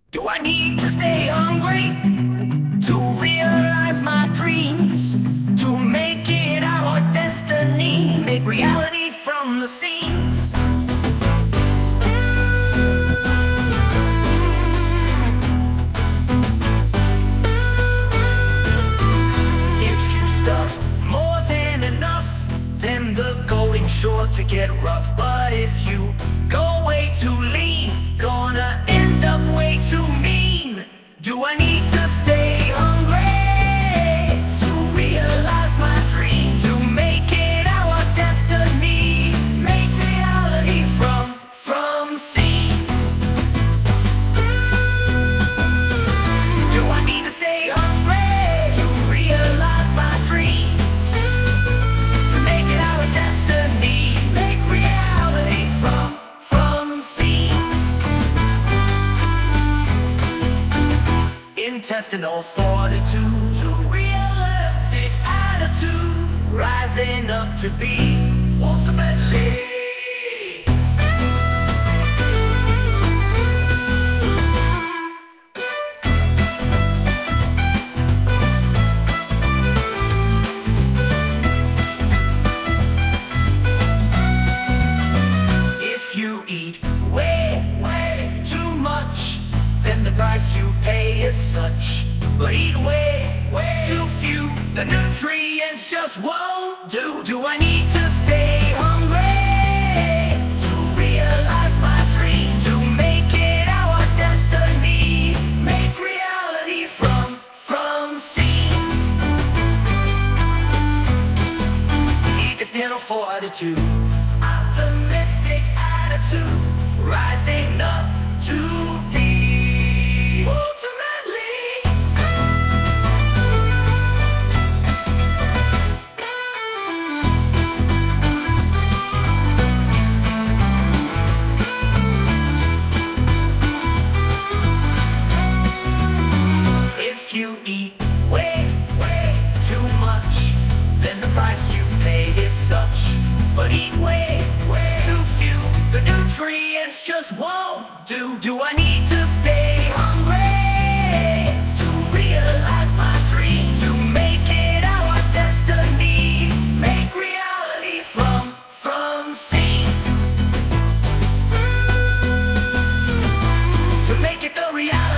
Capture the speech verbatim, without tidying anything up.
Do I need to stay hungry to realize my dreams? To make it our destiny, make reality from the seams? If you stuff more than enough, then the going's sure to get rough. But if you go way too lean, gonna end up way too mean. Do I need to stay hungry to realize my dream? To make it our destiny, make reality from, from seams? Do I need to stay hungry to realize my dreams? To make it our destiny, make reality from, from seams? Intestinal fortitude, to realistic attitude, rising up to be ultimately. If you eat way, way too much, then the price you pay is such. But eat way, way too few, the nutrients just won't do. Do I need to stay hungry to realize my dream? To make it our destiny, make reality from, from seams? Intestinal fortitude, optimistic attitude, rising up to be ultimately. If you eat way, way too much, then the price you pay is such. But eat way, way too few, the nutrients just won't do. Do I need to stay hungry to realize my dream? To make it our destiny, make reality from, from seams? To make it the reality